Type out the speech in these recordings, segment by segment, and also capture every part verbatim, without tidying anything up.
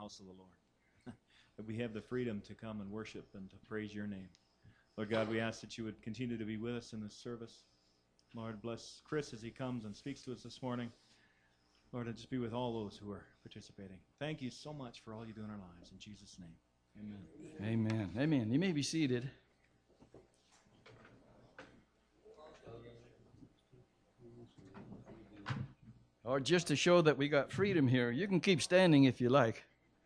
house of the Lord, that we have the freedom to come and worship and to praise your name. Lord God, we ask that you would continue to be with us in this service. Lord, bless Chris as he comes and speaks to us this morning. Lord, and just be with all those who are participating. Thank you so much for all you do in our lives. In Jesus' name, amen. Amen. Amen. You may be seated. Or just to show that we got freedom here, you can keep standing if you like.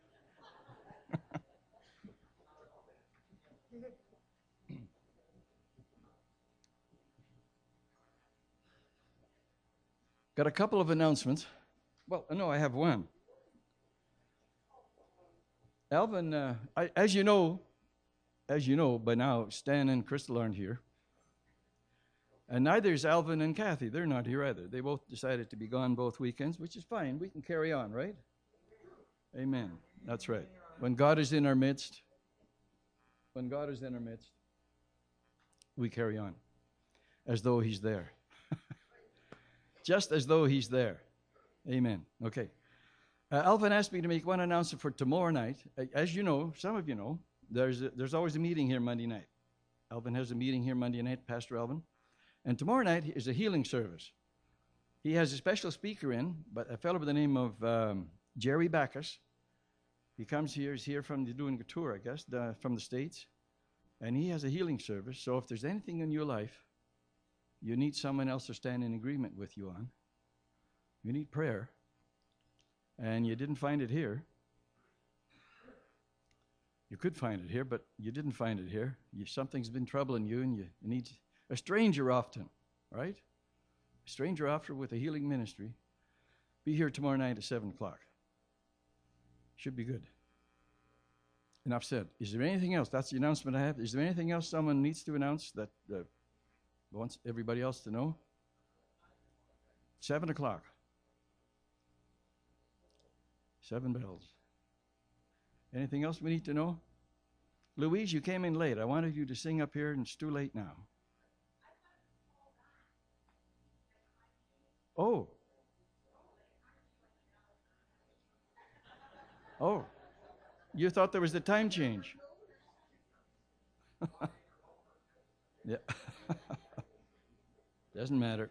Got a couple of announcements. Well, no, I have one. Alvin, uh, I, as you know, as you know by now, Stan and Crystal aren't here. And neither is Alvin and Kathy. They're not here either. They both decided to be gone both weekends, which is fine. We can carry on, right? Amen. That's right. When God is in our midst, when God is in our midst, we carry on as though he's there. Just as though he's there. Amen. Okay. Uh, Alvin asked me to make one announcement for tomorrow night. As you know, some of you know, there's a, there's always a meeting here Monday night. Alvin has a meeting here Monday night, Pastor Alvin. And tomorrow night is a healing service. He has a special speaker in, but a fellow by the name of um, Jerry Backus. He comes here, he's here from the, doing a tour, I guess, the, from the States. And he has a healing service. So if there's anything in your life you need someone else to stand in agreement with you on, you need prayer, and you didn't find it here. You could find it here, but you didn't find it here. You, something's been troubling you, and you, you need a stranger often, right? A stranger often with a healing ministry. Be here tomorrow night at seven o'clock. Should be good. Enough said. Is there anything else? That's the announcement I have. Is there anything else someone needs to announce that uh, wants everybody else to know? Seven o'clock. Seven bells. Anything else we need to know? Louise, you came in late. I wanted you to sing up here, and it's too late now. Oh. Oh. You thought there was a time change. Yeah. Doesn't matter.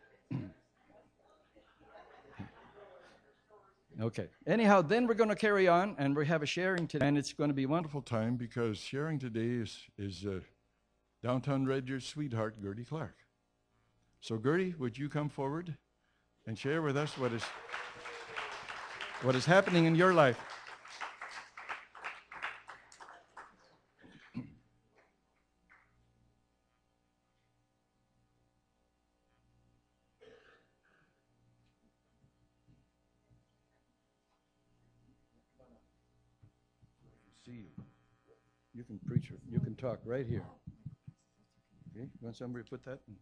Okay. Anyhow, then we're going to carry on, and we have a sharing today, and it's going to be a wonderful time because sharing today is is uh, downtown Red Deer's sweetheart, Gertie Clark. So, Gertie, would you come forward and share with us what is what is happening in your life? See you. You can preach, you can talk right here. Okay, you want somebody to put that in?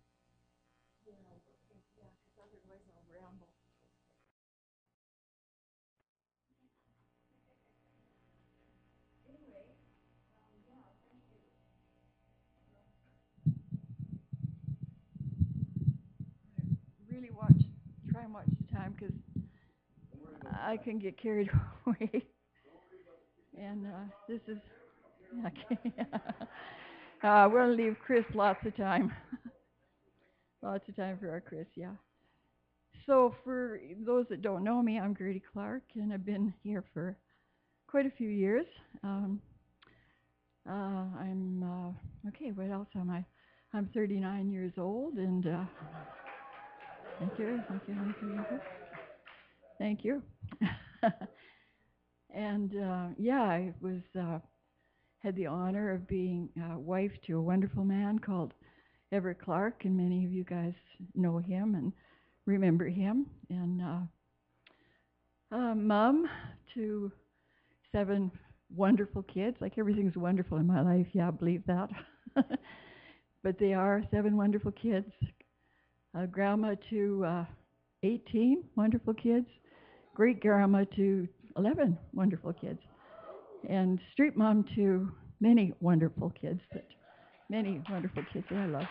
Really watch, try and watch the time because I can get carried away. And uh, this is, okay. uh, we'll leave Chris lots of time. Lots of time for our Chris, yeah. So for those that don't know me, I'm Gertie Clark, and I've been here for quite a few years. Um, uh, I'm, uh, okay, what else am I? I'm thirty-nine years old, and uh, thank you, thank you, thank you, thank you. Thank you. And uh, yeah, I was uh, had the honor of being uh, wife to a wonderful man called Everett Clark, and many of you guys know him and remember him. And uh, uh, mom to seven wonderful kids. Like everything's wonderful in my life, yeah, I believe that. But they are seven wonderful kids. Uh, grandma to uh, eighteen wonderful kids. Great grandma to eleven wonderful kids, and street mom to many wonderful kids, but many wonderful kids that I love.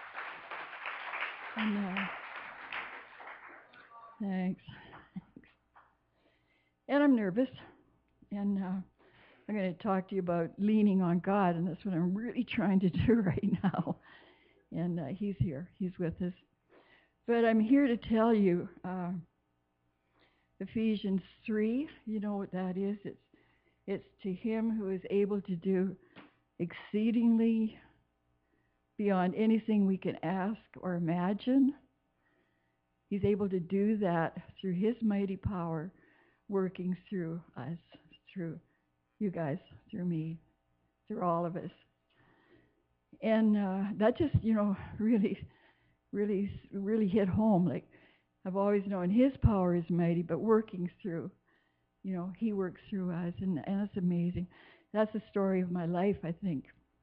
And, uh, thanks. Thanks. And I'm nervous. and uh, I'm going to talk to you about leaning on God, and that's what I'm really trying to do right now. And uh, He's here. He's with us. But I'm here to tell you, uh, Ephesians three, you know what that is? It's, it's to Him who is able to do exceedingly beyond anything we can ask or imagine. He's able to do that through His mighty power working through us, through you guys, through me, through all of us. And uh, that just, you know, really, really, really hit home. Like, I've always known His power is mighty, but working through, you know, He works through us, and, and it's amazing. That's the story of my life, I think.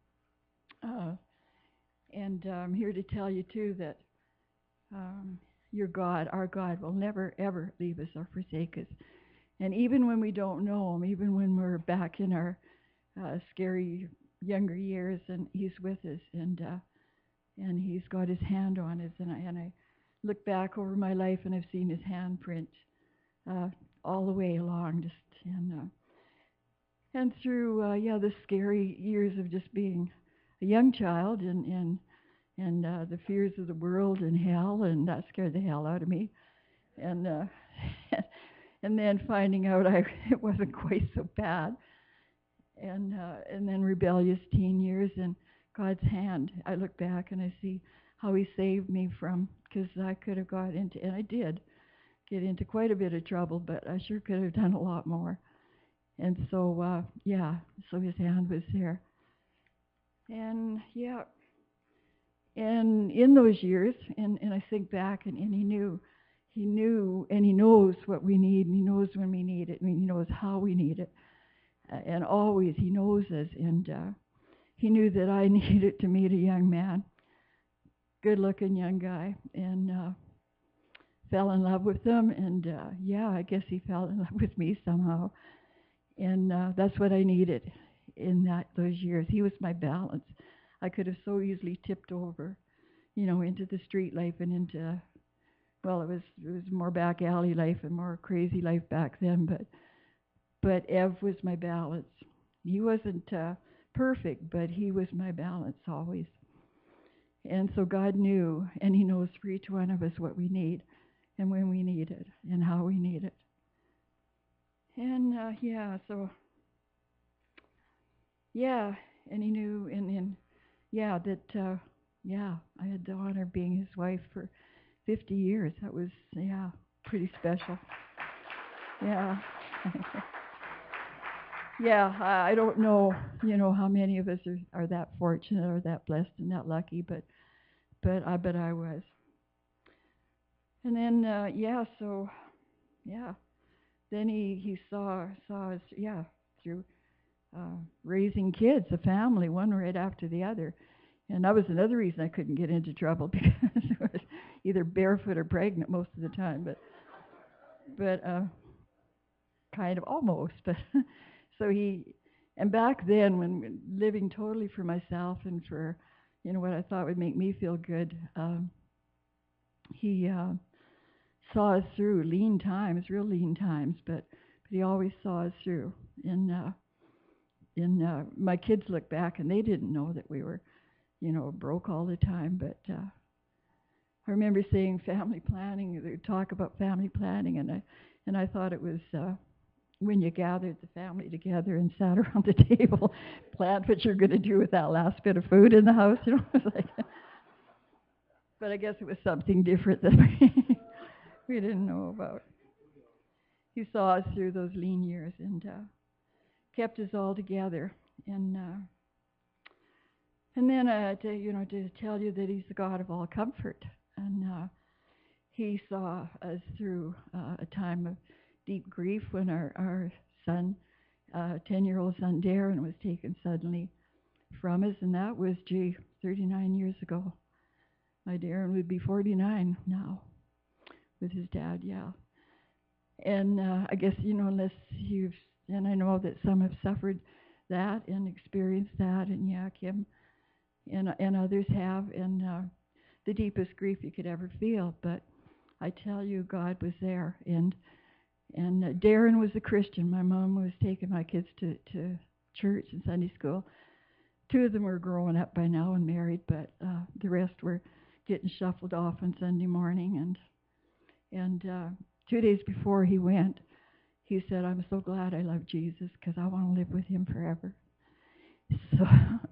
Uh, and uh, I'm here to tell you, too, that um, your God, our God, will never, ever leave us or forsake us. And even when we don't know Him, even when we're back in our uh, scary younger years, and He's with us, and uh, and He's got His hand on us. And I, and I look back over my life, and I've seen His handprint uh, all the way along, just and uh, and through uh, yeah the scary years of just being a young child, and and and uh, the fears of the world and hell, and that scared the hell out of me, and uh, and then finding out I it wasn't quite so bad. And uh, and then rebellious teen years, and God's hand. I look back and I see how He saved me from, because I could have got into, and I did get into quite a bit of trouble, but I sure could have done a lot more. And so, uh, yeah, so His hand was there. And yeah, and in those years, and, and I think back, and, and He knew, He knew, and He knows what we need, and He knows when we need it, and He knows how we need it. Uh, and always He knows us, and uh, He knew that I needed to meet a young man, good-looking young guy, and uh, fell in love with him, and uh, yeah, I guess he fell in love with me somehow, and uh, that's what I needed in that those years. He was my balance. I could have so easily tipped over, you know, into the street life and into, well, it was it was more back alley life and more crazy life back then, but. But Ev was my balance. He wasn't uh, perfect, but he was my balance always. And so God knew, and He knows for each one of us what we need, and when we need it, and how we need it. And uh, yeah, so, yeah, and He knew, and, and yeah, that, uh, yeah, I had the honor of being His wife for fifty years. That was, yeah, pretty special. Yeah. Yeah, I I don't know, you know, how many of us are, are that fortunate or that blessed and that lucky, but but I bet I was. And then, uh, yeah, so, yeah, then he, he saw saw us, yeah, through uh, raising kids, a family, one right after the other. And that was another reason I couldn't get into trouble, because I was either barefoot or pregnant most of the time, but but uh, kind of almost, but. So he, and back then, when living totally for myself and for, you know, what I thought would make me feel good, um, he uh, saw us through lean times, real lean times, but, but He always saw us through. And uh, and uh, my kids look back, and they didn't know that we were, you know, broke all the time. But uh, I remember saying family planning. They would talk about family planning, and I and I thought it was. Uh, when you gathered the family together and sat around the table, planned what you're going to do with that last bit of food in the house, you know. It was like, but I guess it was something different that we, we didn't know about. He saw us through those lean years and uh, kept us all together. And uh, and then uh, to you know to tell you that He's the God of all comfort, and uh, He saw us through uh, a time of deep grief when our, our son, uh, ten-year-old son Darren, was taken suddenly from us, and that was, gee, thirty-nine years ago. My Darren would be forty-nine now with his dad, yeah. And uh, I guess, you know, unless you've, and I know that some have suffered that and experienced that, and yeah, Kim and, and others have, and uh, the deepest grief you could ever feel, but I tell you, God was there, and And uh, Darren was a Christian. My mom was taking my kids to, to church and Sunday school. Two of them were growing up by now and married, but uh, the rest were getting shuffled off on Sunday morning. And and uh, two days before he went, he said, "I'm so glad I love Jesus because I want to live with him forever." So,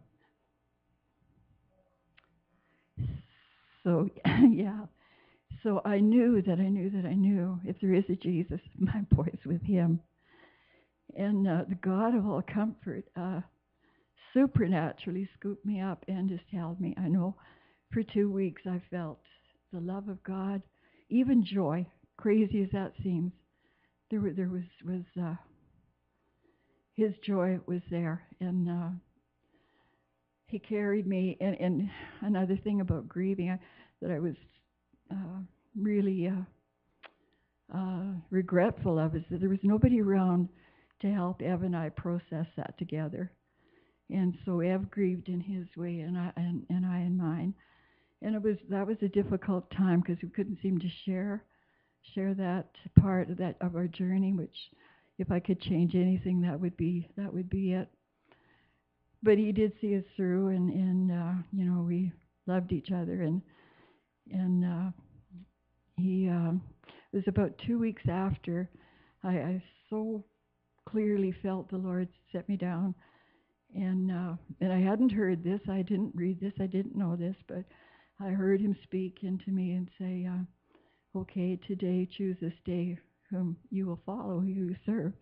so yeah. So I knew that I knew that I knew if there is a Jesus, my boy's with him. And uh, the God of all comfort uh, supernaturally scooped me up and just held me. I know for two weeks I felt the love of God, even joy, crazy as that seems. There, were, there was, was uh, his joy was there. And uh, he carried me. And, and another thing about grieving I, that I was Uh, really uh, uh, regretful of is that there was nobody around to help Ev and I process that together. And so Ev grieved in his way, and I and, and I in mine. And it was that was a difficult time because we couldn't seem to share share that part of that of our journey. Which, if I could change anything, that would be that would be it. But he did see us through, and and uh, you know we loved each other and. And uh, he um, it was about two weeks after I, I so clearly felt the Lord set me down, and uh, and I hadn't heard this, I didn't read this, I didn't know this, but I heard him speak into me and say, uh, "Okay, today choose this day whom you will follow, who you serve."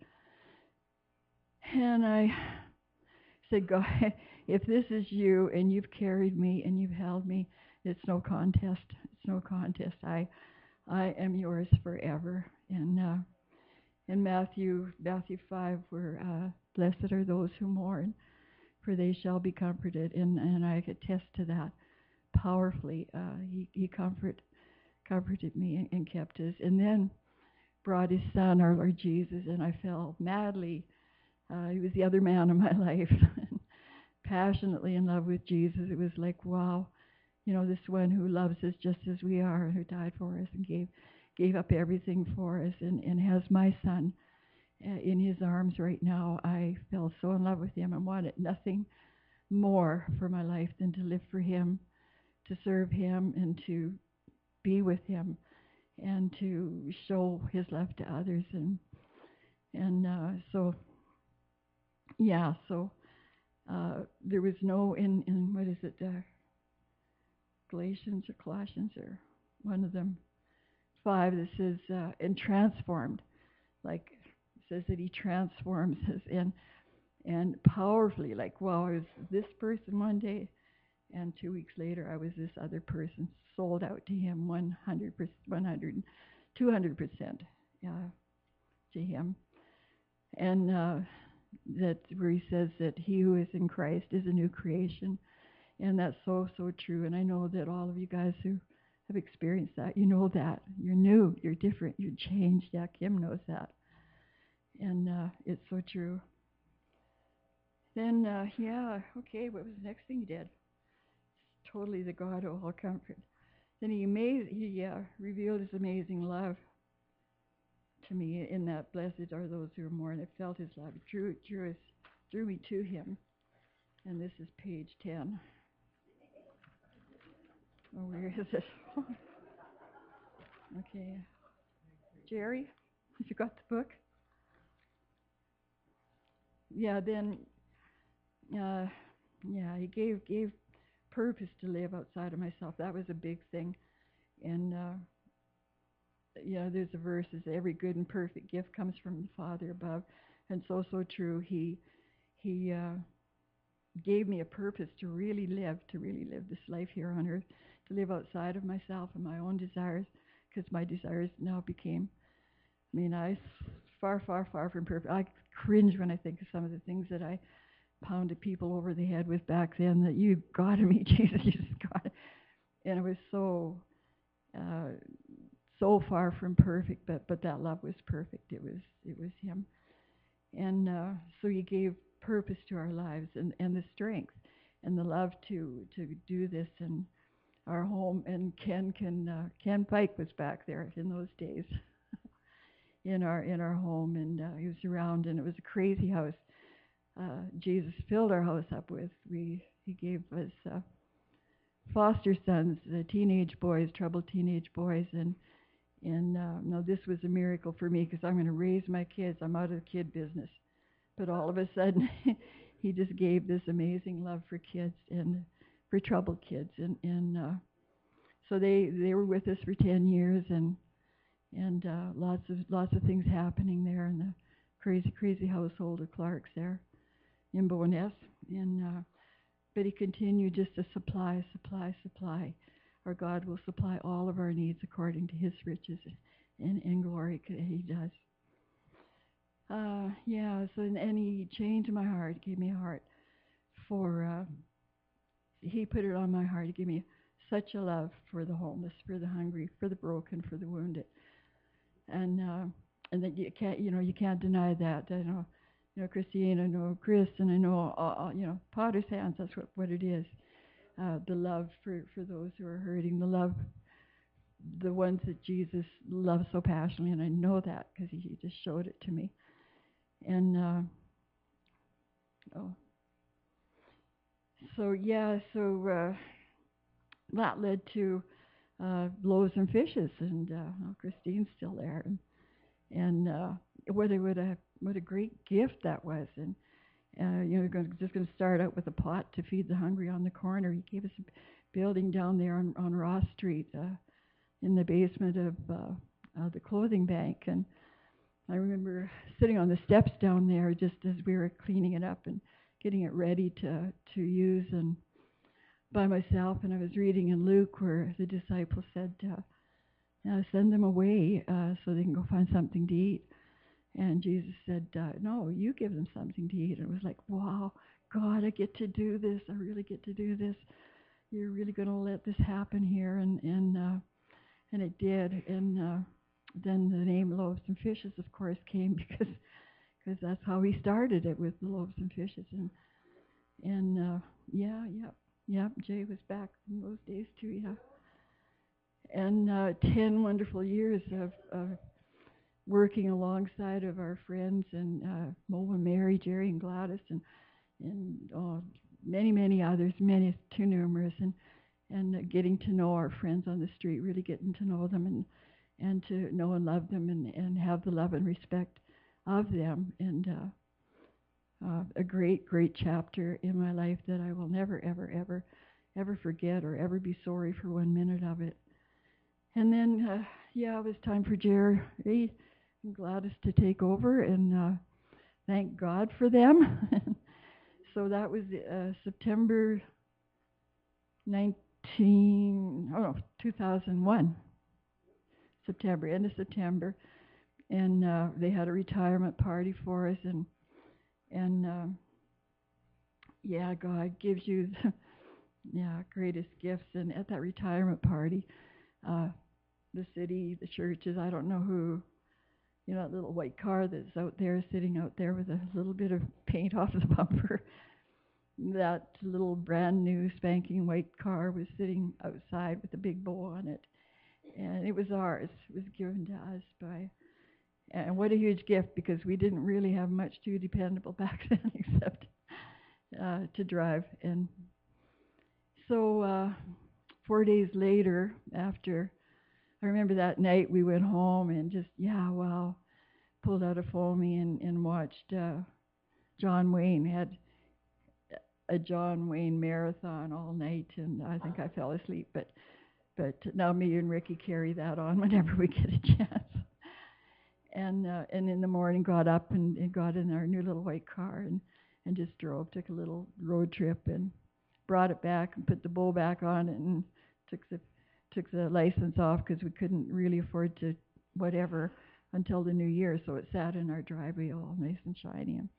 And I said, "God, if this is you and you've carried me and you've held me, it's no contest. It's no contest. I, I am yours forever." And uh, in Matthew, Matthew five, where uh, blessed are those who mourn, for they shall be comforted. And, and I attest to that powerfully. Uh, he he comfort, comforted me and, and kept us. And then brought his son, our Lord Jesus, and I fell madly. Uh, he was the other man in my life, passionately in love with Jesus. It was like, wow. You know, this one who loves us just as we are, who died for us and gave gave up everything for us, and, and has my son uh, in his arms right now. I fell so in love with him and wanted nothing more for my life than to live for him, to serve him, and to be with him, and to show his love to others. And and uh, so, yeah, so uh, there was no, in, in what is it, uh, Galatians or Colossians or one of them, five, that says, uh, and transformed, like it says that he transforms us, and and powerfully, like, wow, I was this person one day, and two weeks later I was this other person, sold out to him one hundred percent, one hundred, two hundred percent uh, to him. And uh, that where he says that he who is in Christ is a new creation. And that's so, so true. And I know that all of you guys who have experienced that, you know that. You're new, you're different, you're changed. Yeah, Kim knows that. And uh, it's so true. Then, uh, yeah, okay, what was the next thing he did? Totally the God of all comfort. Then he, amaz- he uh, revealed his amazing love to me in that blessed are those who are mourn. I felt his love. It drew, drew, us, drew me to him. And this is page ten. Oh, where is it? Okay. Jerry, have you got the book? Yeah, then, uh, yeah, he gave gave purpose to live outside of myself. That was a big thing. And, uh, you know, there's a verse that says, every good and perfect gift comes from the Father above. And so, so true. He, he uh, gave me a purpose to really live, to really live this life here on earth, to live outside of myself and my own desires, because my desires now became, I mean, I far, far, far from perfect. I cringe when I think of some of the things that I pounded people over the head with back then, that you got to me, Jesus, you just got it. And it was so, uh, so far from perfect, but, but that love was perfect. It was, it was him. And uh, so he gave purpose to our lives, and, and the strength and the love to, to do this in our home. And Ken, Ken, uh, Ken Pike was back there in those days. in our in our home, and uh, he was around, and it was a crazy house. Uh, Jesus filled our house up with. We he gave us uh, foster sons, uh, teenage boys, troubled teenage boys, and and uh, no, this was a miracle for me because I'm going to raise my kids. I'm out of the kid business, but all of a sudden, he just gave this amazing love for kids and for troubled kids, and and uh, so they they were with us for ten years, and and uh, lots of lots of things happening there in the crazy crazy household of Clark's there in Bowness, and uh, but he continued just to supply, supply, supply. Our God will supply all of our needs according to His riches and in glory. He does. Uh, yeah. So and, and He changed my heart, gave me a heart for. Uh, he put it on my heart to give me such a love for the homeless, for the hungry, for the broken, for the wounded, and uh, and that you can't, you know, you can't deny that. I know. You know, Christine, I know Chris, and I know, uh, uh, you know, Potter's Hands, that's what, what it is. Uh, the love for, for those who are hurting, the love, the ones that Jesus loves so passionately, and I know that because he, he just showed it to me. And, uh, oh. So, yeah, so uh, that led to uh, Loaves and Fishes, and uh, well, Christine's still there. And, and uh, what, a, what, a, what a great gift that was. And Uh, you know, we're going just going to start out with a pot to feed the hungry on the corner. He gave us a building down there on, on Ross Street uh, in the basement of uh, uh, the clothing bank. And I remember sitting on the steps down there just as we were cleaning it up and getting it ready to, to use and by myself. And I was reading in Luke where the disciples said, uh, uh, send them away uh, so they can go find something to eat. And Jesus said, uh, no, you give them something to eat. And it was like, wow, God, I get to do this. I really get to do this. You're really going to let this happen here. And and uh, and it did. And uh, then the name Loaves and Fishes, of course, came because cause that's how we started it, with the Loaves and Fishes. And, and uh, yeah, yeah, yeah, Jay was back in those days too, yeah. And uh, ten wonderful years of, of working alongside of our friends and uh, Mo and Mary, Jerry and Gladys, and and oh, many, many others, many too numerous, and and uh, getting to know our friends on the street, really getting to know them, and and to know and love them, and, and have the love and respect of them, and uh, uh, a great, great chapter in my life that I will never, ever, ever, ever forget or ever be sorry for one minute of it. And then, uh, yeah, it was time for Jerry and Gladys to take over, and uh, thank God for them. So that was uh, September nineteen, oh no, two thousand one, September, end of September, and uh, they had a retirement party for us, and and uh, yeah, God gives you the yeah greatest gifts, and at that retirement party, uh, the city, the churches, I don't know who. You know, that little white car that's out there, sitting out there with a little bit of paint off the bumper. That little brand new spanking white car was sitting outside with a big bow on it. And it was ours. It was given to us by, and what a huge gift, because we didn't really have much too dependable back then except uh, to drive. And so uh, four days later, after I remember that night we went home and just, yeah, wow, pulled out a foamy and, and watched uh, John Wayne, had a John Wayne marathon all night, and I think I fell asleep, but but now me and Ricky carry that on whenever we get a chance. And uh, and in the morning got up and, and got in our new little white car and, and just drove, took a little road trip and brought it back and put the bow back on it and took the took the license off because we couldn't really afford to whatever until the new year, so it sat in our driveway all nice and shiny. And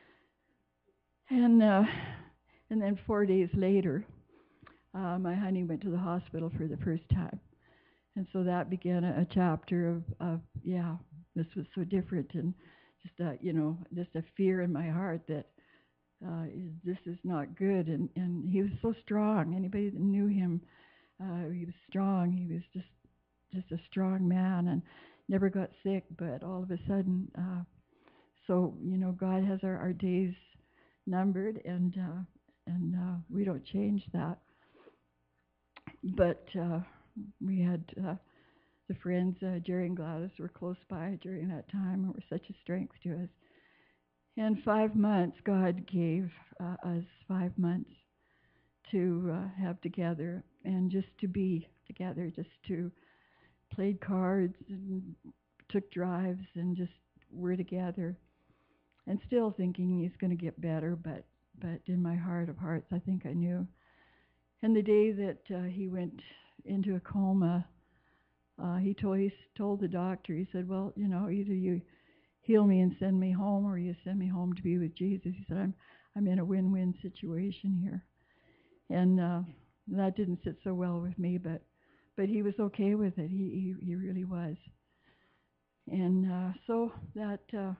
and, uh, and then four days later, uh, my honey went to the hospital for the first time. And so that began a, a chapter of, of, yeah, this was so different, and just a, you know, just a fear in my heart that uh, this is not good. And, and he was so strong. Anybody that knew him, Uh, he was strong. He was just, just a strong man, and never got sick, but all of a sudden, uh, so, you know, God has our, our days numbered, and uh, and uh, we don't change that. But uh, we had uh, the friends, uh, Jerry and Gladys, were close by during that time and were such a strength to us. And five months, God gave uh, us five months to uh, have together and just to be together, just to play cards and took drives and just were together. And still thinking he's going to get better, but but in my heart of hearts, I think I knew. And the day that uh, he went into a coma, uh, he told he told the doctor, he said, well, you know, either you heal me and send me home, or you send me home to be with Jesus. He said, I'm I'm in a win-win situation here. And uh, that didn't sit so well with me, but but he was okay with it. He he, he really was. And uh, so that uh,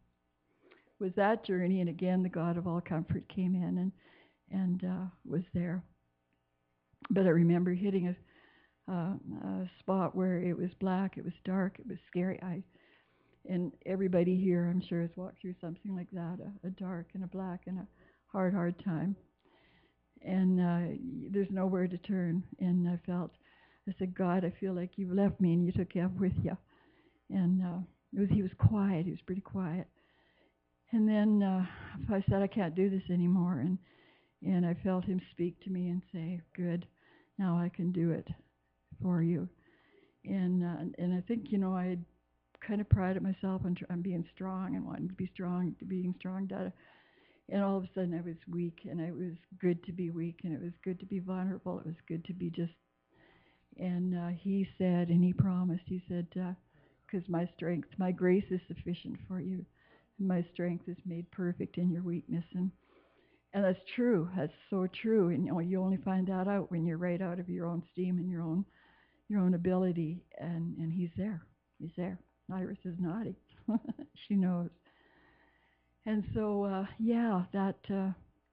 was that journey. And again, the God of all comfort came in and and uh, was there. But I remember hitting a, uh, a spot where it was black, it was dark, it was scary. I and everybody here, I'm sure, has walked through something like that, a, a dark and a black and a hard, hard time. And uh, there's nowhere to turn. And I felt, I said, God, I feel like you've left me and you took Ev with you. And uh, it was, he was quiet. He was pretty quiet. And then uh, I said, I can't do this anymore. And and I felt him speak to me and say, good, now I can do it for you. And uh, and I think, you know, I had kind of prided myself on, tr- on being strong and wanting to be strong, to being strong. Da-da. And all of a sudden I was weak, and it was good to be weak, and it was good to be vulnerable. It was good to be just, and uh, he said, and he promised, he said, because uh, my strength, my grace is sufficient for you. And my strength is made perfect in your weakness. And and that's true. That's so true. And you know, you only find that out when you're right out of your own steam and your own your own ability. And, and he's there. He's there. Iris is nodding. She knows. And so, uh, yeah, that uh,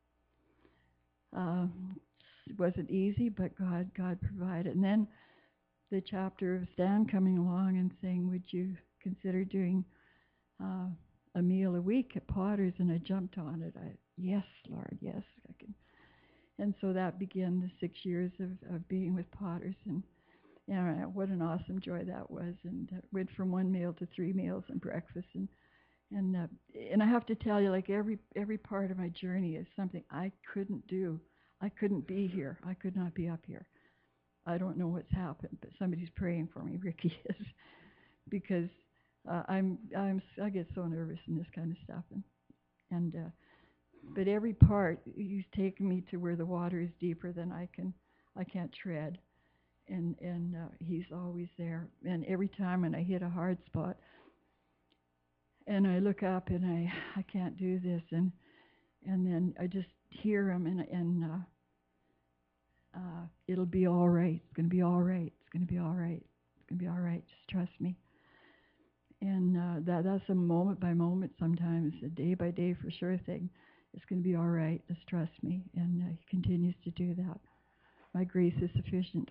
uh, wasn't easy, but God, God provided. And then the chapter of Stan coming along and saying, would you consider doing uh, a meal a week at Potter's? And I jumped on it. I, yes, Lord, yes, I can. And so that began the six years of, of being with Potter's, and you know, what an awesome joy that was. And uh, went from one meal to three meals and breakfast, and and uh, and I have to tell you, like every every part of my journey is something I couldn't do. I couldn't be here. I could not be up here. I don't know what's happened, but somebody's praying for me. Ricky is, because uh, I'm I'm I get so nervous in this kind of stuff, and and. Uh, But every part, he's taken me to where the water is deeper than I can, I can't tread, and and uh, he's always there. And every time when I hit a hard spot, and I look up and I, I can't do this, and and then I just hear him, and and uh, uh, it'll be all right. It's gonna be all right. It's gonna be all right. It's gonna be all right. Just trust me. And uh, that that's a moment by moment, sometimes a day by day for sure thing. It's going to be all right. Just trust me. And uh, he continues to do that. My grace is sufficient.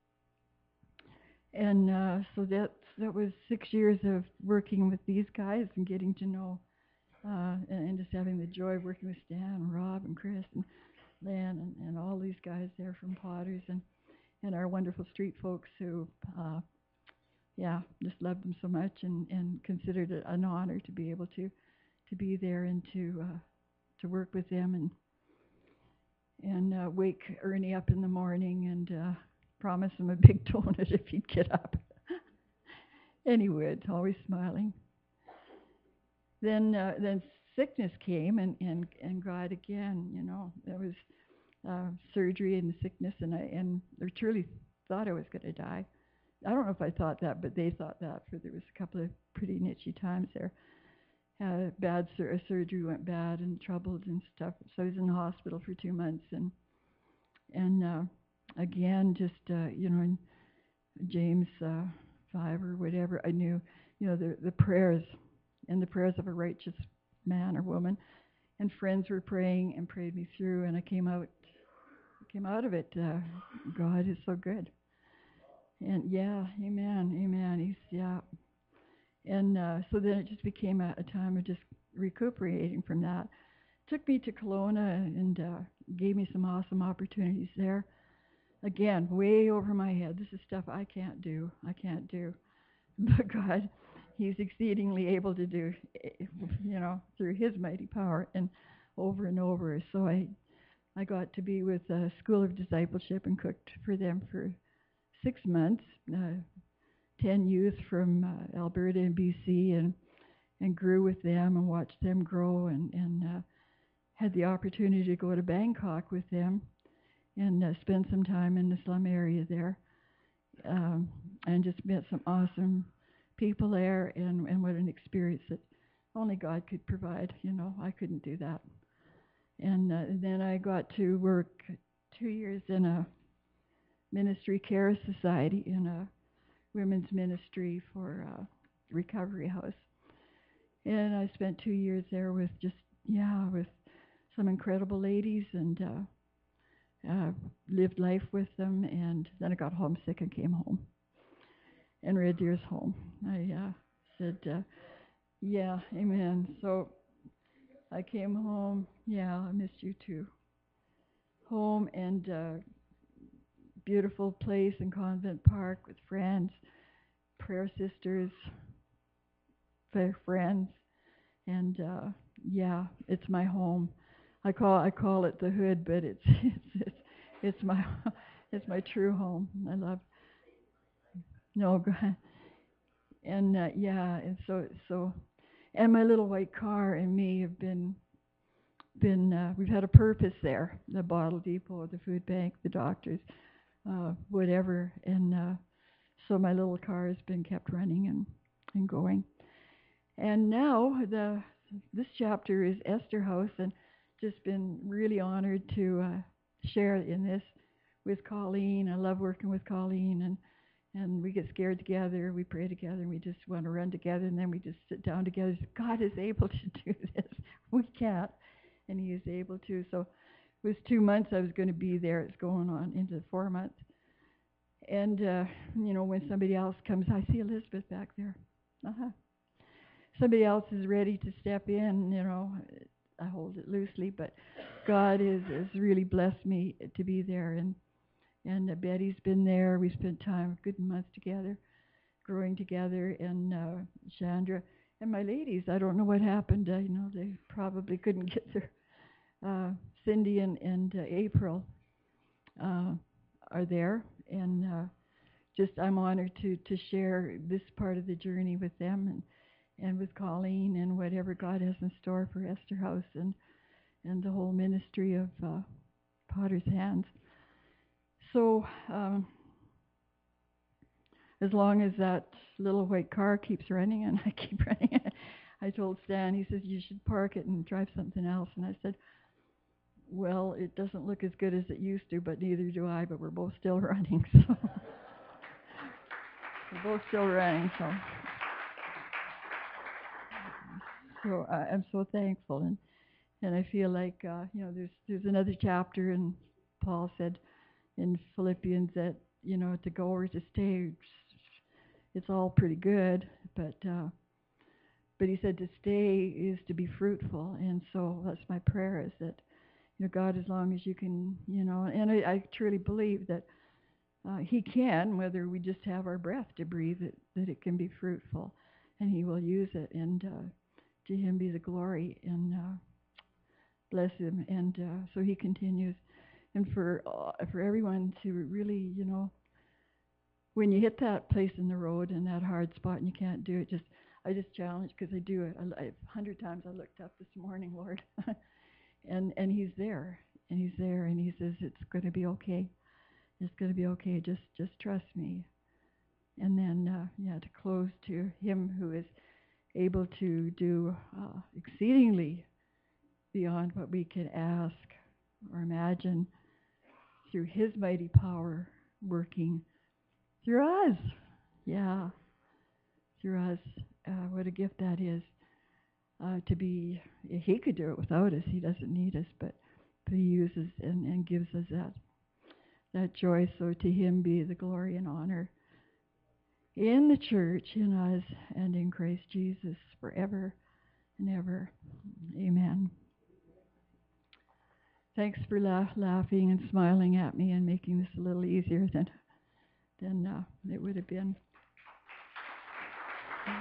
And uh, so that that was six years of working with these guys and getting to know, uh, and, and just having the joy of working with Stan and Rob and Chris and Lan and, and all these guys there from Potter's, and, and our wonderful street folks who, uh, yeah, just loved them so much, and, and considered it an honor to be able to, to be there and to uh, to work with them, and and uh, wake Ernie up in the morning and uh, promise him a big donut if he'd get up. And he would, always smiling. Then uh, then sickness came, and, and, and God again, you know, there was uh, surgery and sickness, and I and I truly thought I was going to die. I don't know if I thought that, but they thought that, for there was a couple of pretty niche times there. Uh, bad sur- surgery went bad and troubled and stuff. So I was in the hospital for two months, and and uh, again, just uh, you know, in James uh, five or whatever, I knew, you know, the the prayers and the prayers of a righteous man or woman, and friends were praying and prayed me through, and I came out came out of it. Uh, God is so good, and yeah, amen, amen. He's yeah. And uh, so then it just became a, a time of just recuperating from that. Took me to Kelowna and uh, gave me some awesome opportunities there. Again, way over my head. This is stuff I can't do. I can't do. But God, He's exceedingly able to do, you know, through His mighty power and over and over. So I, I got to be with a School of Discipleship and cooked for them for six months. Uh, ten youth from uh, Alberta and B C, and and grew with them and watched them grow, and and uh, had the opportunity to go to Bangkok with them and uh, spend some time in the slum area there, um, and just met some awesome people there, and, and what an experience that only God could provide. You know, I couldn't do that. And, uh, and then I got to work two years in a ministry care society, in a women's ministry for a recovery house. And I spent two years there with just, yeah, with some incredible ladies, and uh, uh, lived life with them. And then I got homesick and came home. And Red Deer's home. I uh, said, uh, yeah, amen. So I came home. Yeah, I missed you too. Home, and uh, beautiful place in Convent Park with friends, prayer sisters, fair friends, and uh, yeah, it's my home. I call I call it the hood, but it's it's it's, it's my it's my true home. I love. No, God. And uh, yeah, and so so, and my little white car and me have been been uh, we've had a purpose there. The bottle depot, the food bank, the doctors, uh, whatever. And uh, so my little car has been kept running and and going. And now the this chapter is Esther House, and just been really honored to uh, share in this with Colleen. I love working with Colleen, and. And we get scared together, we pray together, and we just want to run together, and then we just sit down together. God is able to do this. We can't, and He is able to. So it was two months I was going to be there. It's going on into four months. And, uh, you know, when somebody else comes, I see Elizabeth back there. Uh-huh. Somebody else is ready to step in, you know. I hold it loosely, but God is, has really blessed me to be there. And And uh, Betty's been there. We spent time, a good month together, growing together. And uh, Chandra and my ladies, I don't know what happened. Uh, you know, they probably couldn't get there. Uh, Cindy and, and uh, April uh, are there. And uh, just I'm honored to, to share this part of the journey with them, and, and with Colleen, and whatever God has in store for Esther House, and, and the whole ministry of uh, Potter's Hands. So um, as long as that little white car keeps running, and I keep running, I told Stan, he says, you should park it and drive something else. And I said, well, it doesn't look as good as it used to, but neither do I, but we're both still running. So we're both still running. So, so uh, I'm so thankful. And, and I feel like, uh, you know, there's there's another chapter, and Paul said in Philippians that, you know, to go or to stay, it's all pretty good, but uh, but he said to stay is to be fruitful. And so that's my prayer, is that, you know, God, as long as you can, you know, and I, I truly believe that uh, He can, whether we just have our breath to breathe, it, that it can be fruitful, and He will use it, and uh, to Him be the glory, and uh, bless Him. And uh, so He continues. And for uh, for everyone to really, you know, when you hit that place in the road and that hard spot and you can't do it, just I just challenge, because I do it. I, I, a hundred times I looked up this morning, Lord, and and He's there, and He's there, and He says it's going to be okay. It's going to be okay. Just just trust me. And then uh, yeah, to close, to Him who is able to do uh, exceedingly beyond what we can ask or imagine, through His mighty power working through us. Yeah, through us. Uh, what a gift that is. Uh, to be, He could do it without us. He doesn't need us, but, but He uses and, and gives us that that joy. So to Him be the glory and honor in the church, in us, and in Christ Jesus forever and ever. Amen. Thanks for laugh, laughing and smiling at me and making this a little easier than than uh, it would have been. Wait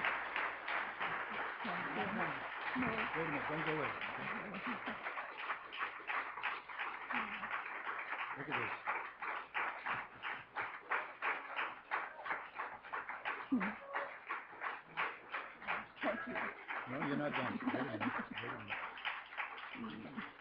a minute, don't go away. Look at this. Thank you. No, you're not done. Wait a minute. Wait a minute.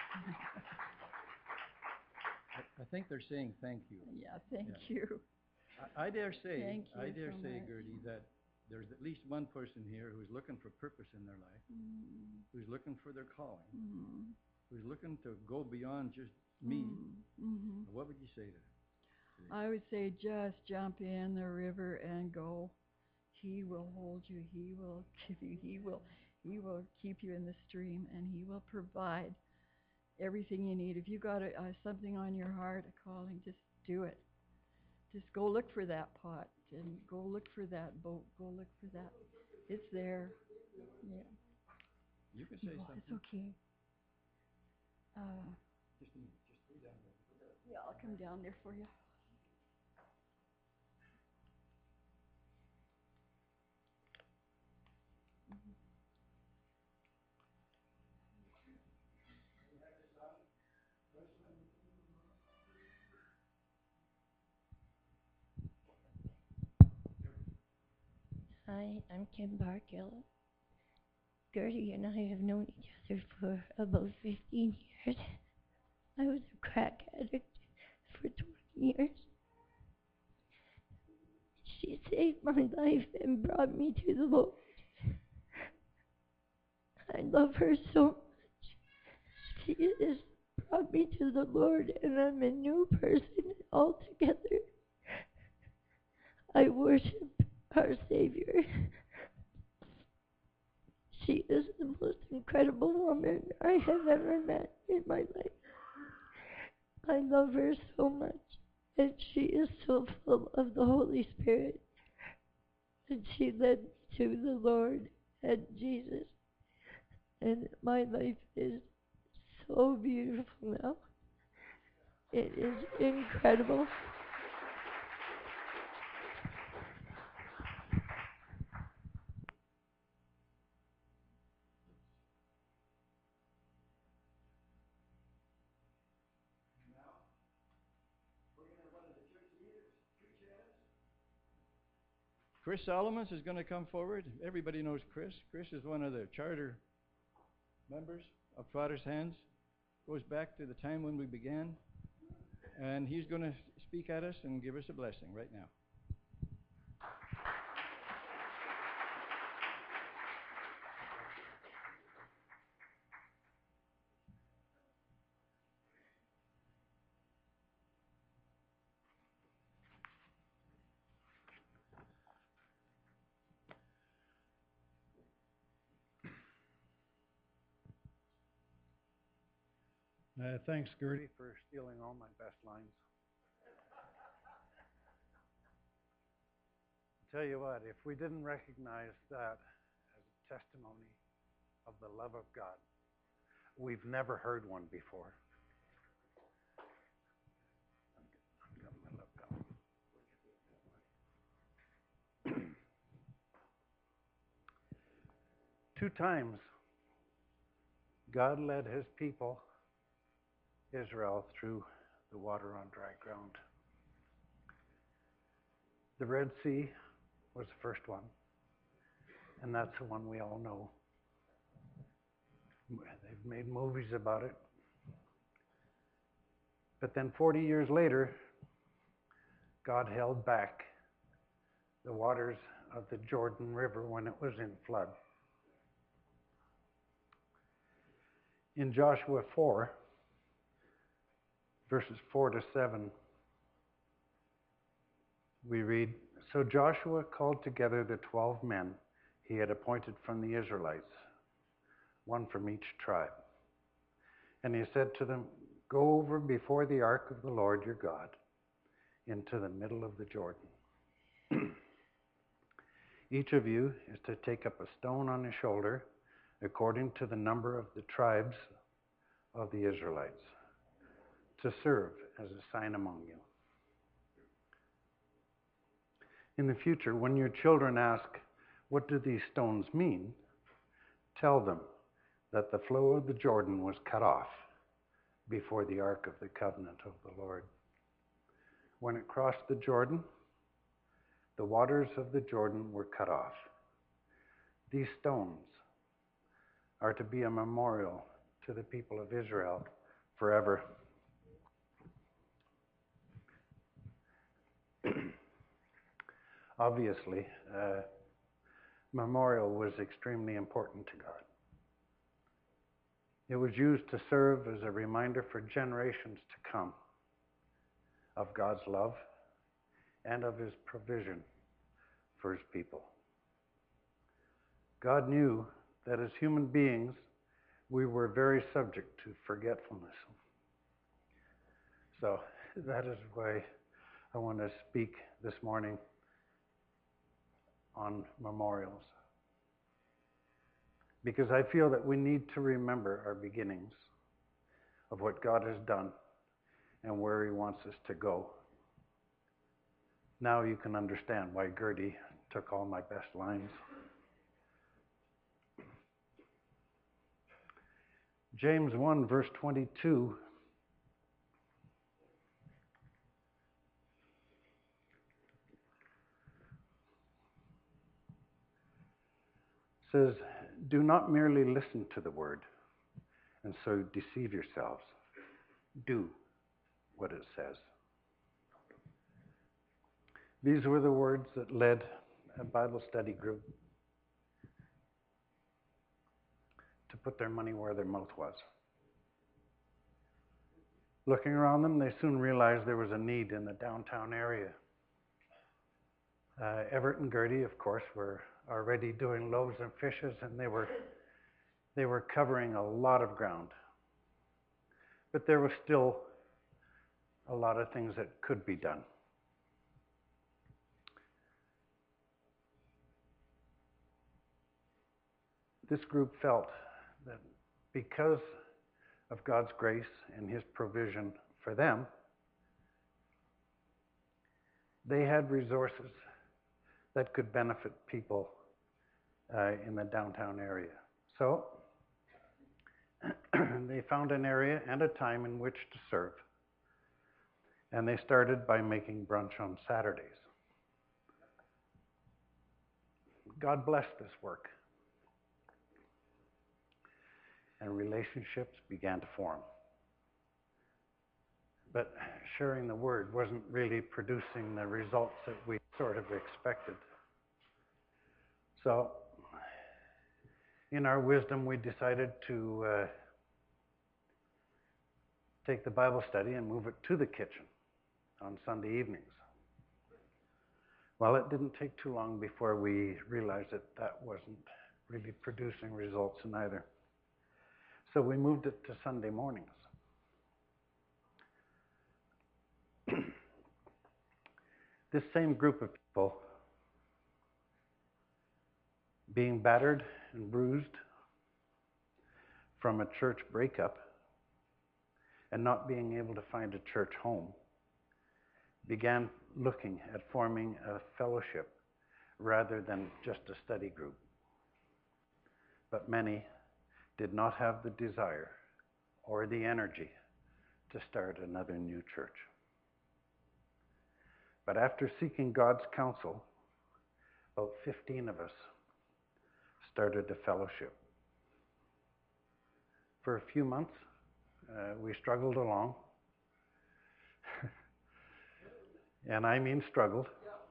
I, I think they're saying thank you. Yeah, thank Yeah. you. I, I dare say, Thank I you dare so say, much. Gertie, that there's at least one person here who's looking for purpose in their life, Mm, who's looking for their calling, mm, who's looking to go beyond just me. mm, mhm. What would you say to them? I would say just jump in the river and go. He will hold you. He will give you. He will. He will keep you in the stream, and He will provide everything you need. If you got a, uh, something on your heart, a calling, just do it. Just go look for that pot and go look for that boat. Go look for that. It's there. Yeah. You can say No, something. it's okay. Uh, Just a minute. Just stay down there. yeah, I'll come down there for you. Hi, I'm Kim Barkill. Gertie and I have known each other for about fifteen years. I was a crack addict for twenty years. She saved my life and brought me to the Lord. I love her so much. She has brought me to the Lord, and I'm a new person altogether. I worship our Savior. She is the most incredible woman I have ever met in my life. I love her so much, and she is so full of the Holy Spirit. And she led to the Lord and Jesus. And my life is so beautiful now. It is incredible. Chris Solomons is going to come forward. Everybody knows Chris. Chris is one of the charter members of Father's Hands. Goes back to the time when we began. And he's going to speak at us and give us a blessing right now. Uh, thanks, Gertie, for stealing all my best lines. I'll tell you what, if we didn't recognize that as a testimony of the love of God, we've never heard one before. I've got my laptop. Two times, God led his people, Israel, through the water on dry ground. The Red Sea was the first one, and that's the one we all know. They've made movies about it. But then forty years later, God held back the waters of the Jordan River when it was in flood. In Joshua four, verses four to seven, we read, "So Joshua called together the twelve men he had appointed from the Israelites, one from each tribe. And he said to them, 'Go over before the ark of the Lord your God into the middle of the Jordan.' Each of you is to take up a stone on his shoulder according to the number of the tribes of the Israelites, to serve as a sign among you. In the future, when your children ask, what do these stones mean? Tell them that the flow of the Jordan was cut off before the Ark of the Covenant of the Lord. When it crossed the Jordan, the waters of the Jordan were cut off. These stones are to be a memorial to the people of Israel forever. Obviously, uh, memorial was extremely important to God. It was used to serve as a reminder for generations to come of God's love and of his provision for his people. God knew that as human beings, we were very subject to forgetfulness. So that is why I want to speak this morning on memorials. Because I feel that we need to remember our beginnings of what God has done and where he wants us to go. Now you can understand why Gertie took all my best lines. James one, verse twenty-two says, do not merely listen to the word and so deceive yourselves. Do what it says. These were the words that led a Bible study group to put their money where their mouth was. Looking around them, they soon realized there was a need in the downtown area. Uh, Everett and Gertie, of course, were already doing loaves and fishes, and they were they were covering a lot of ground. But there was still a lot of things that could be done. This group felt that because of God's grace and his provision for them, they had resources that could benefit people uh, in the downtown area. So they found an area and a time in which to serve. And they started by making brunch on Saturdays. God blessed this work. And relationships began to form. But sharing the word wasn't really producing the results that we sort of expected. So, in our wisdom, we decided to uh, take the Bible study and move it to the kitchen on Sunday evenings. Well, it didn't take too long before we realized that that wasn't really producing results either. So we moved it to Sunday mornings. This same group of people, being battered and bruised from a church breakup and not being able to find a church home, began looking at forming a fellowship rather than just a study group. But many did not have the desire or the energy to start another new church. But after seeking God's counsel, about fifteen of us started a fellowship. For a few months, uh, we struggled along. And I mean struggled.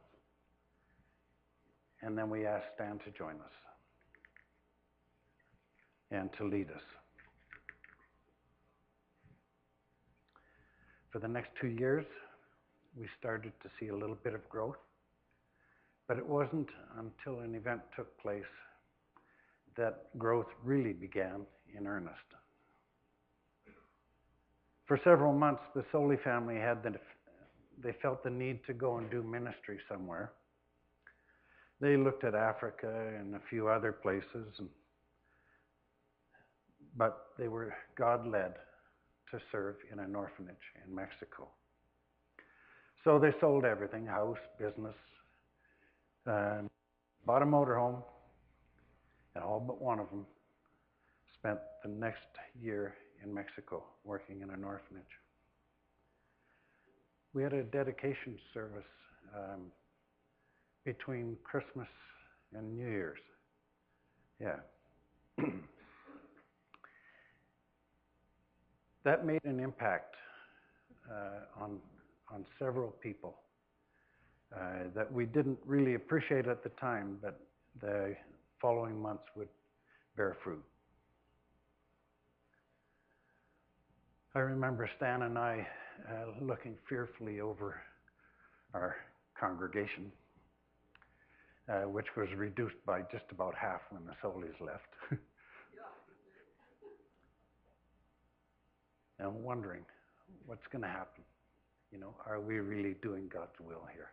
And then we asked Stan to join us and to lead us. For the next two years, we started to see a little bit of growth, but it wasn't until an event took place that growth really began in earnest. For several months, the Soley family had the, they felt the need to go and do ministry somewhere. They looked at Africa and a few other places, and, but they were God-led to serve in an orphanage in Mexico. So they sold everything, house, business, and bought a motorhome, and all but one of them spent the next year in Mexico working in an orphanage. We had a dedication service um, between Christmas and New Year's. Yeah. That made an impact uh, on, on several people uh, that we didn't really appreciate at the time, but the following months would bear fruit. I remember Stan and I uh, looking fearfully over our congregation, uh, which was reduced by just about half when the Solis left. And wondering what's going to happen. You know, are we really doing God's will here?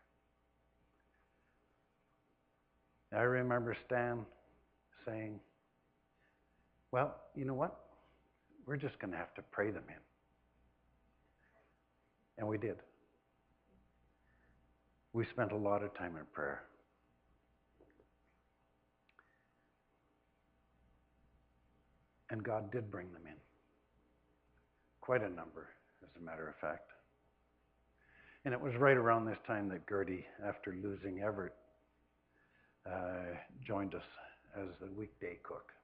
I remember Stan saying, well, you know what? We're just going to have to pray them in. And we did. We spent a lot of time in prayer. And God did bring them in. Quite a number, as a matter of fact. And it was right around this time that Gertie, after losing Everett, uh, joined us as the weekday cook.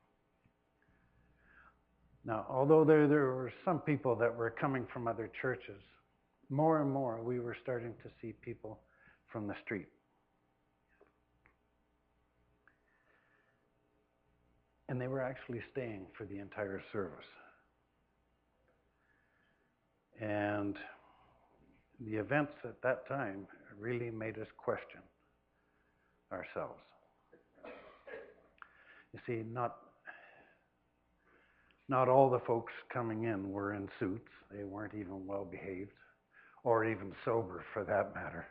Now, although there, there were some people that were coming from other churches, more and more we were starting to see people from the street. And they were actually staying for the entire service. And the events at that time really made us question ourselves. You see, not, not all the folks coming in were in suits. They weren't even well behaved, or even sober for that matter.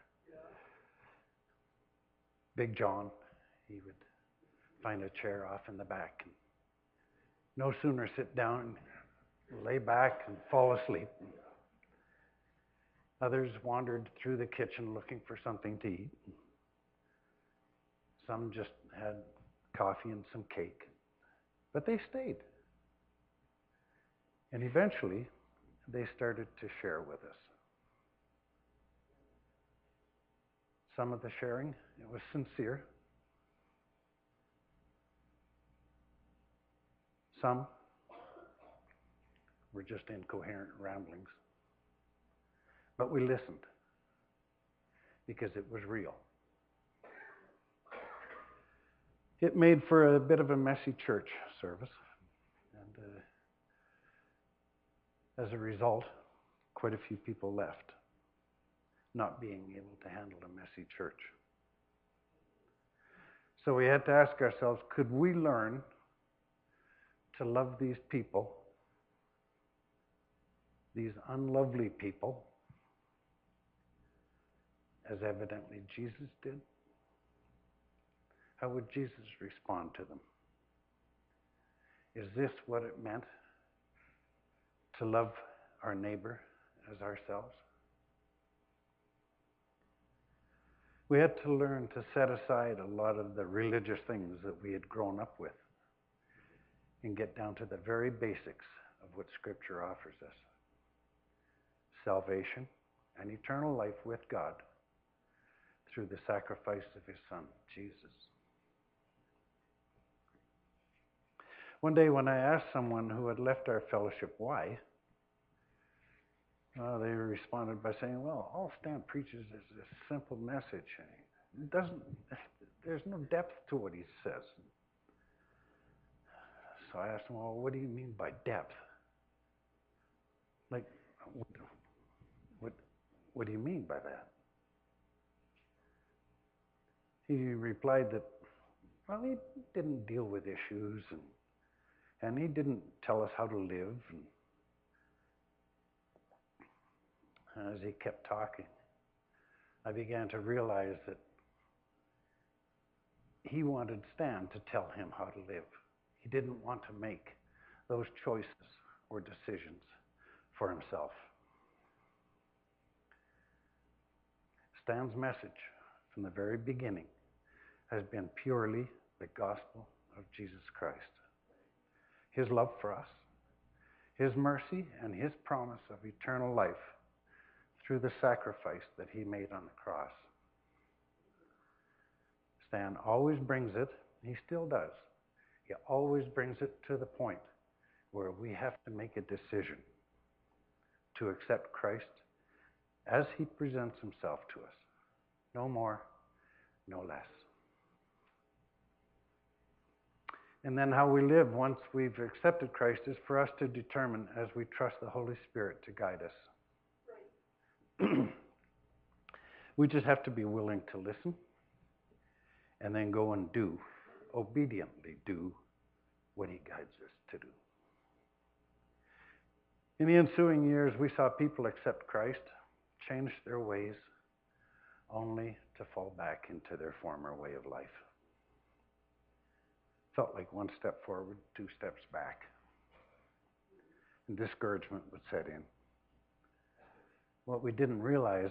Big John, he would find a chair off in the back and no sooner sit down, lay back and fall asleep. Others wandered through the kitchen looking for something to eat. Some just had coffee and some cake. But they stayed. And eventually, they started to share with us. Some of the sharing, it was sincere. Some were just incoherent ramblings. But we listened because it was real. It made for a bit of a messy church service. And uh, as a result, quite a few people left, not being able to handle a messy church. So we had to ask ourselves, could we learn to love these people, these unlovely people, as evidently Jesus did? How would Jesus respond to them? Is this what it meant to love our neighbor as ourselves? We had to learn to set aside a lot of the religious things that we had grown up with and get down to the very basics of what Scripture offers us. Salvation and eternal life with God through the sacrifice of His Son, Jesus. One day when I asked someone who had left our fellowship why, uh, they responded by saying, well, all Stan preaches is this simple message. It doesn't, there's no depth to what he says. So I asked him, well, what do you mean by depth? Like, what, what, what do you mean by that? He replied that, well, he didn't deal with issues, and, and he didn't tell us how to live. And as he kept talking, I began to realize that he wanted Stan to tell him how to live. He didn't want to make those choices or decisions for himself. Stan's message from the very beginning has been purely the gospel of Jesus Christ. His love for us, his mercy, and his promise of eternal life through the sacrifice that he made on the cross. Stan always brings it, he still does. He always brings it to the point where we have to make a decision to accept Christ as he presents himself to us. No more, no less. And then how we live once we've accepted Christ is for us to determine as we trust the Holy Spirit to guide us. We just have to be willing to listen and then go and do, obediently do what he guides us to do. In the ensuing years, we saw people accept Christ, change their ways, only to fall back into their former way of life. Felt like one step forward, two steps back. And discouragement would set in. What we didn't realize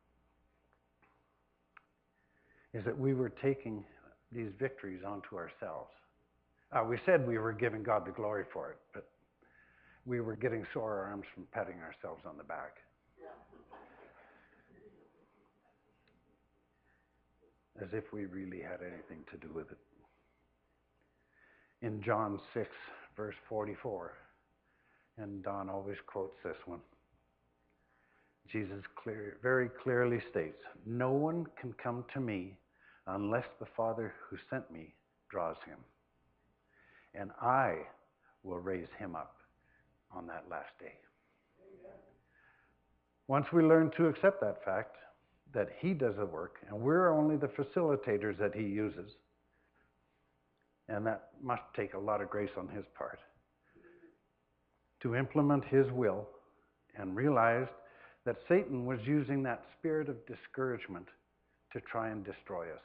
is that we were taking these victories onto ourselves. Uh, we said we were giving God the glory for it, but we were getting sore arms from patting ourselves on the back. As if we really had anything to do with it. In John six, verse forty-four, and Don always quotes this one, Jesus clear, very clearly states, "No one can come to me unless the Father who sent me draws him. And I will raise him up on that last day." Once we learn to accept that fact, that he does the work, and we're only the facilitators that he uses, and that must take a lot of grace on his part, to implement his will, and realized that Satan was using that spirit of discouragement to try and destroy us.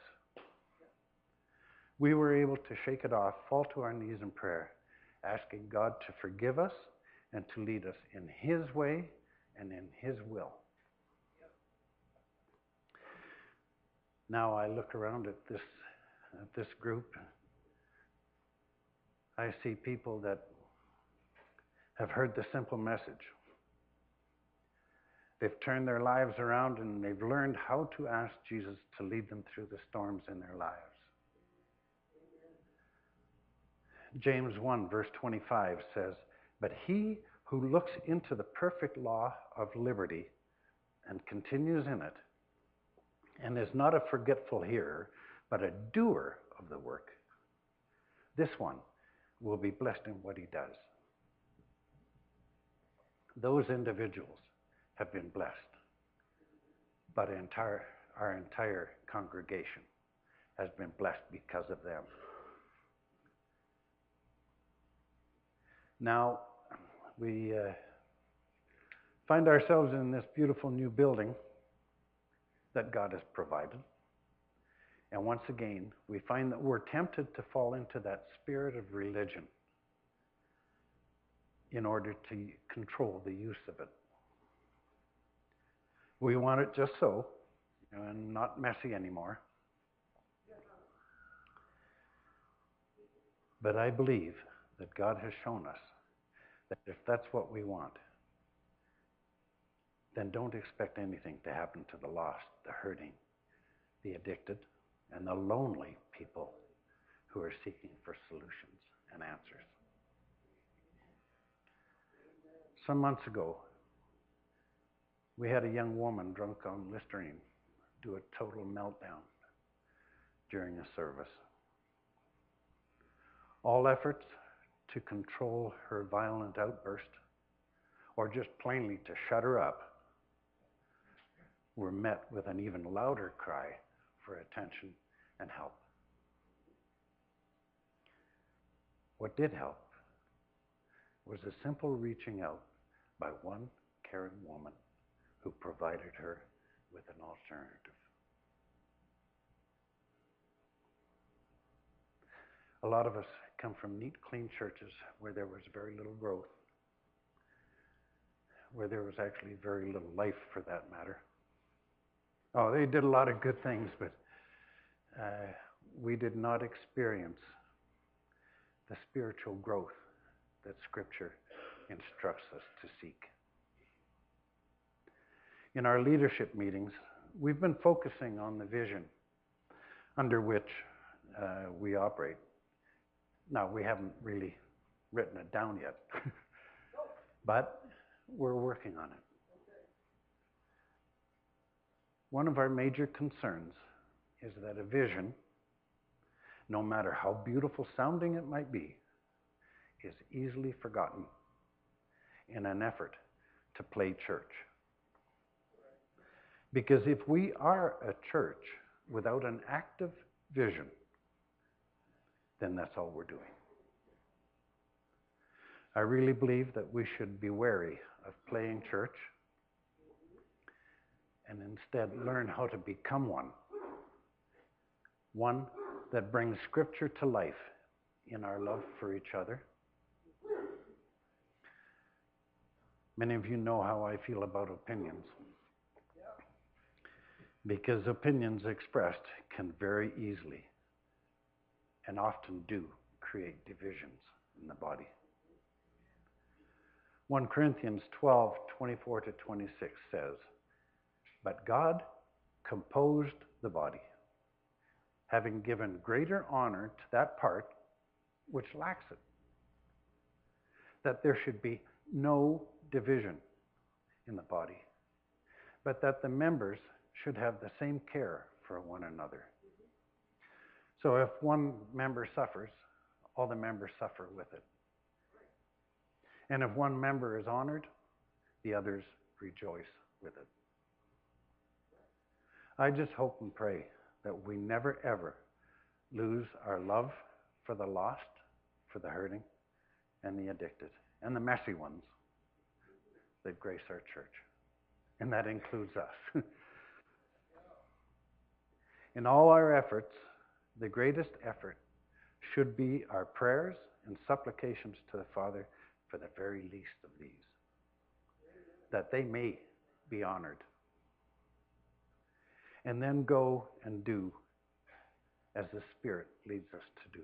We were able to shake it off, fall to our knees in prayer, asking God to forgive us and to lead us in his way and in his will. Now I look around at this, at this group. I see people that have heard the simple message. They've turned their lives around and they've learned how to ask Jesus to lead them through the storms in their lives. James one, verse twenty-five says, "But he who looks into the perfect law of liberty and continues in it, and is not a forgetful hearer, but a doer of the work, this one will be blessed in what he does." Those individuals have been blessed, but entire, our entire congregation has been blessed because of them. Now, we uh, find ourselves in this beautiful new building that God has provided. And once again, we find that we're tempted to fall into that spirit of religion in order to control the use of it. We want it just so, you know, and not messy anymore. But I believe that God has shown us that if that's what we want, then don't expect anything to happen to the lost, the hurting, the addicted, and the lonely people who are seeking for solutions and answers. Some months ago, we had a young woman drunk on Listerine do a total meltdown during a service. All efforts to control her violent outburst, or just plainly to shut her up, were met with an even louder cry for attention and help. What did help was a simple reaching out by one caring woman who provided her with an alternative. A lot of us come from neat, clean churches where there was very little growth, where there was actually very little life for that matter. Oh, they did a lot of good things, but uh, we did not experience the spiritual growth that Scripture instructs us to seek. In our leadership meetings, we've been focusing on the vision under which uh, we operate. Now, we haven't really written it down yet, but we're working on it. One of our major concerns is that a vision, no matter how beautiful sounding it might be, is easily forgotten in an effort to play church. Because if we are a church without an active vision, then that's all we're doing. I really believe that we should be wary of playing church and instead learn how to become one. One that brings Scripture to life in our love for each other. Many of you know how I feel about opinions. Because opinions expressed can very easily and often do create divisions in the body. First Corinthians twelve, twenty-four to twenty-six says, "But God composed the body, having given greater honor to that part which lacks it, that there should be no division in the body, but that the members should have the same care for one another. So if one member suffers, all the members suffer with it. And if one member is honored, the others rejoice with it." I just hope and pray that we never ever lose our love for the lost, for the hurting, and the addicted, and the messy ones that grace our church. And that includes us. In all our efforts, the greatest effort should be our prayers and supplications to the Father for the very least of these, that they may be honored. And then go and do as the Spirit leads us to do.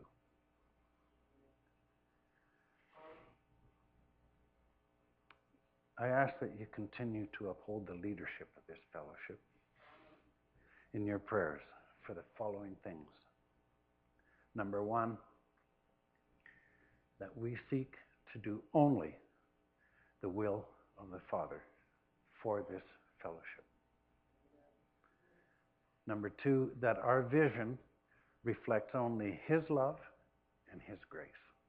I ask that you continue to uphold the leadership of this fellowship in your prayers for the following things. Number one, that we seek to do only the will of the Father for this fellowship. Number two, that our vision reflects only His love and His grace.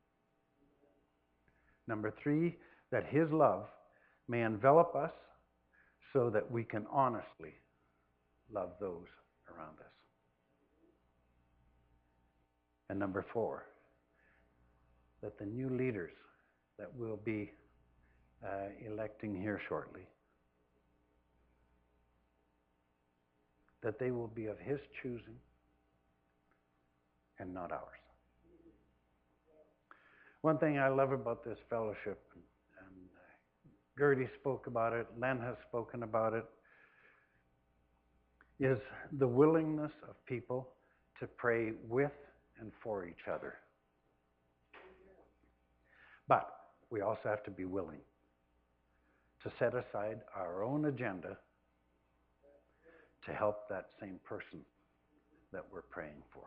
Number three, that His love may envelop us so that we can honestly love those around us. And number four, that the new leaders that we'll be uh, electing here shortly, that they will be of His choosing and not ours. One thing I love about this fellowship, and uh, Gertie spoke about it, Len has spoken about it, is the willingness of people to pray with and for each other. But we also have to be willing to set aside our own agenda to help that same person that we're praying for.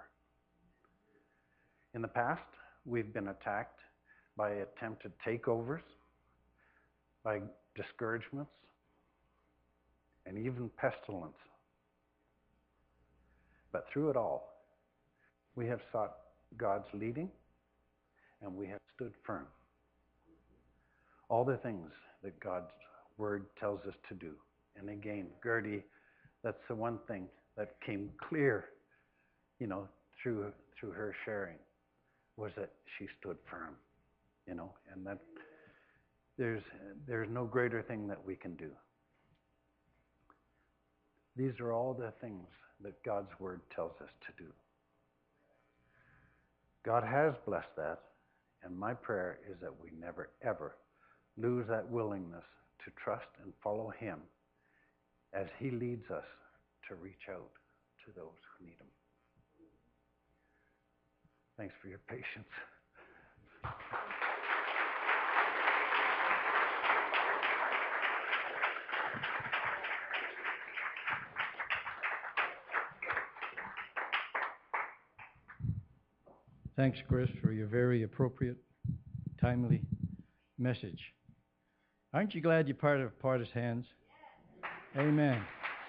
In the past, we've been attacked by attempted takeovers, by discouragements, and even pestilence. But through it all, we have sought God's leading, and we have stood firm. All the things that God's Word tells us to do. And again, Gertie, that's the one thing that came clear, you know, through through her sharing, was that she stood firm, you know, and that there's there's no greater thing that we can do. These are all the things that God's Word tells us to do. God has blessed that, and my prayer is that we never, ever lose that willingness to trust and follow Him as He leads us to reach out to those who need Him. Thanks for your patience. Thanks, Chris, for your very appropriate, timely message. Aren't you glad you're part of Partis Hands? Amen.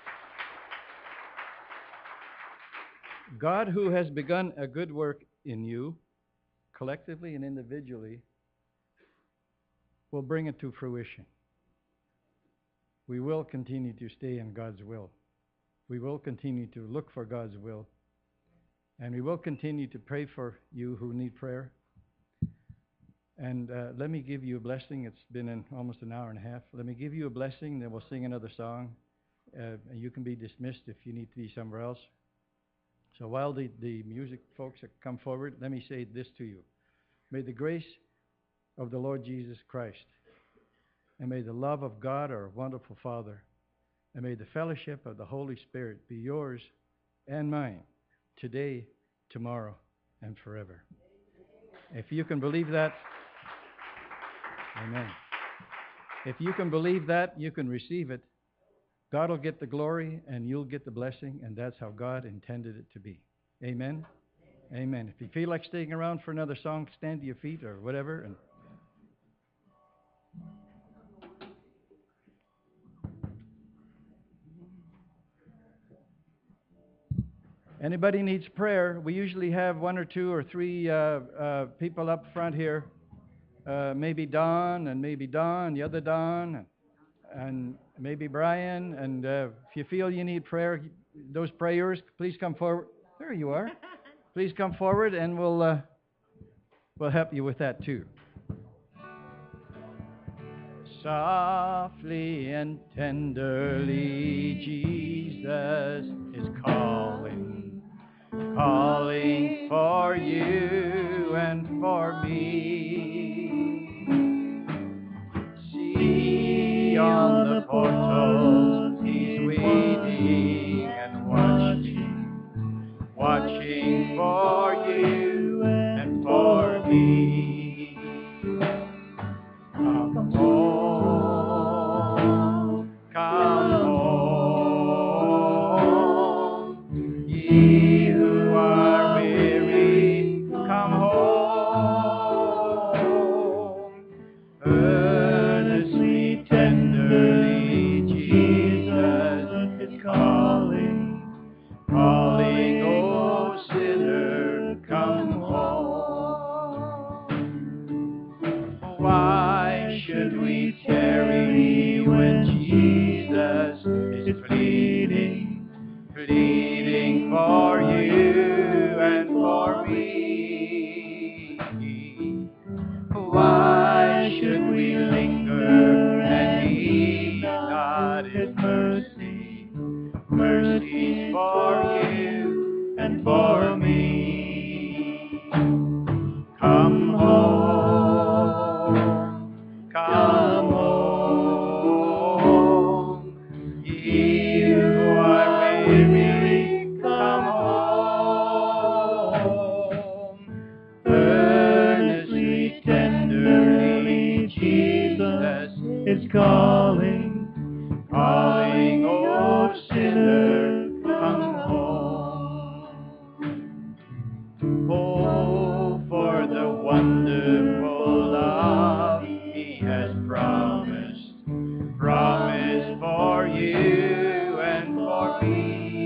God, who has begun a good work in you, collectively and individually, will bring it to fruition. We will continue to stay in God's will. We will continue to look for God's will. And we will continue to pray for you who need prayer. And uh, let me give you a blessing. It's been in almost an hour and a half. Let me give you a blessing, then we'll sing another song. Uh, and you can be dismissed if you need to be somewhere else. So while the, the music folks come forward, let me say this to you. May the grace of the Lord Jesus Christ, and may the love of God, our wonderful Father, and may the fellowship of the Holy Spirit be yours and mine, today, tomorrow, and forever. If you can believe that, amen. If you can believe that, you can receive it. God will get the glory, and you'll get the blessing, and that's how God intended it to be. Amen? Amen. If you feel like staying around for another song, stand to your feet or whatever. And anybody needs prayer, we usually have one or two or three uh, uh, people up front here. Uh, maybe Don, and maybe Don, the other Don, and, and maybe Brian. And uh, if you feel you need prayer, those prayers, please come forward. There you are. Please come forward, and we'll uh, we'll help you with that too. Softly and tenderly, Jesus is calling, calling for you and for me. See on the portals, He's waiting and watching, watching for you and for me. Come home, come home, ye who are weary, come home. Earnestly, tenderly, Jesus is calling, calling, oh sinner, come home. Why should we tarry when Jesus is pleading, pleading for you and for me? Why should we linger and heed not His mercy, mercies for you and for me? Come home, come home, ye who are weary, come home. Earnestly, tenderly, Jesus is calling, calling, oh sinner, come home. Oh, for the wonderful love He has promised, promised for you and for me.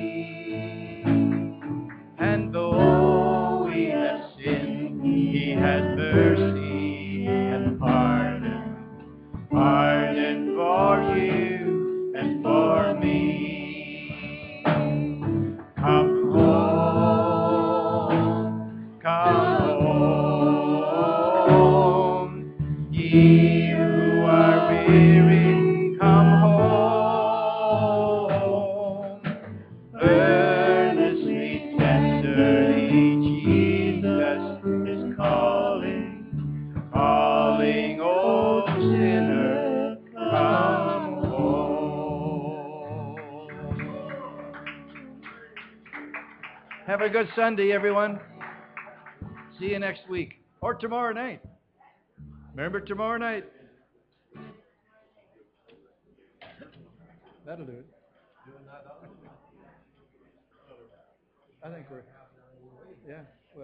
And though we have sinned, He has mercy and pardon, pardon for you and for me. Come home, come home, ye who are weary, come home. Earnestly, tenderly, Jesus Have a good Sunday, everyone. See you next week. Or tomorrow night. Remember tomorrow night. That'll do it. I think we're, yeah.